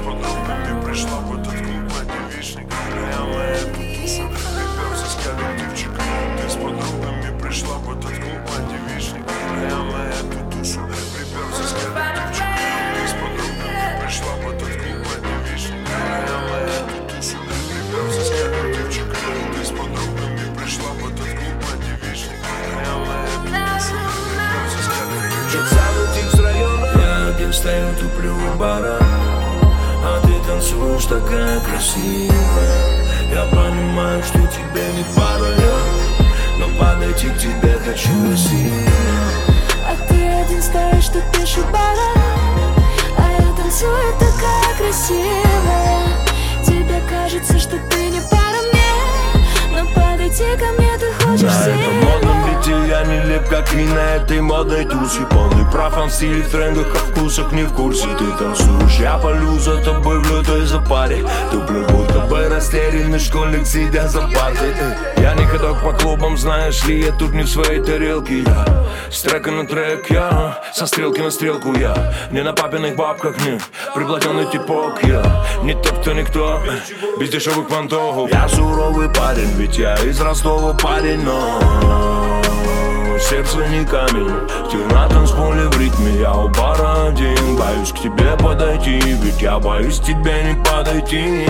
подругами пришла в этот клуб на девичник. Я моя туса, припёрся с коллективчиком. Ты с подругами пришла в этот клуб на девичник. Я моя туса, припёрся с коллективчиком. Ты с подругами пришла в этот клуб на девичник. Я моя туса, припёрся с коллективчиком. Ты с подругами пришла в этот клуб на девичник. Я моя туса, припёрся с коллективчиком. Самый тип с района. Я один стою, туплю у бара, а ты танцуешь такая красивая. Я понимаю, что тебе не пара я, но подойти к тебе хочу сильно. А ты один стоишь, тут пишешь бара, а я танцую такая красивая. Тебе кажется, что ты не пара мне, но подойти ко мне ты хочешь на сильно. этом модном бите я не леп, как и на этой модной тусе. Полный профан в стиле, в трендах, а вкусах не в курсе. Ты танцуешь, я полю за тобой в лютой запаре. Туплю, будто бы растерянный школьник, сидя за партой. Я не ходок по клубам, знаешь ли, я тут не в своей тарелке. Я с трека на трек, я со стрелки на стрелку. Я не на папиных бабках, не приплатенный типок. Я не тот, кто никто, без дешевых понтов. Я суровый парень, ведь я из Ростова парень, но сердце не камень. Ты на танцполе в ритме, я у бара один. Боюсь к тебе подойти, ведь я боюсь тебе не подойти.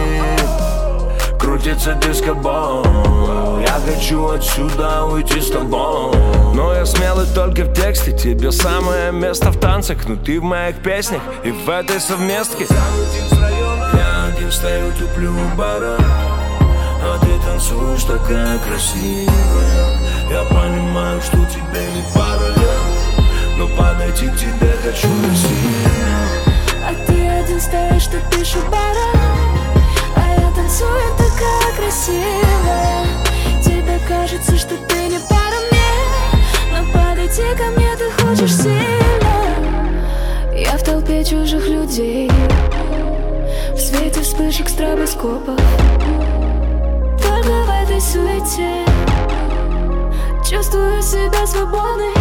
Крутится диско-бол, я хочу отсюда уйти с тобой. Но я смелый только в тексте, тебе самое место в танцах. Но ты в моих песнях и в этой совместке. Я один стою, туплю у бара, а ты танцуешь такая красивая. Я понимаю, что тебе не пара я, но подойти к тебе хочу сильно. А ты один стоишь, тут пишешь бара, а я танцую такая красивая. Тебе кажется, что ты не пара мне, но подойти ко мне ты хочешь сильно. Я в толпе чужих людей, в свете вспышек стробоскопов. Только в этой суете чувствую себя свободной.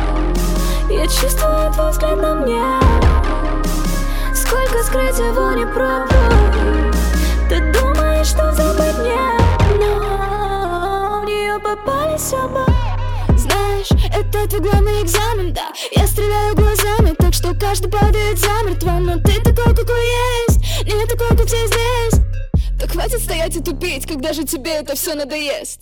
Я чувствую твой взгляд на мне. Сколько скрыть его не пробую. Ты думаешь, что западня, но в нее попались оба. Знаешь, это твой главный экзамен, да. Я стреляю глазами, так что каждый падает замертво. Но ты такой, какой есть, не такой, как все здесь. Так хватит стоять и тупить, когда же тебе это все надоест.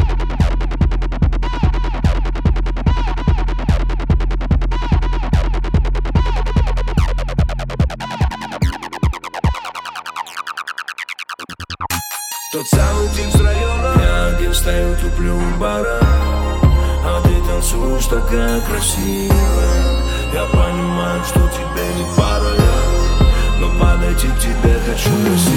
Тот самый тип с района. Я один стою, туплю у бара, а ты танцуешь такая красивая. Я понимаю, что тебе не пара я, но подойти к тебе хочу.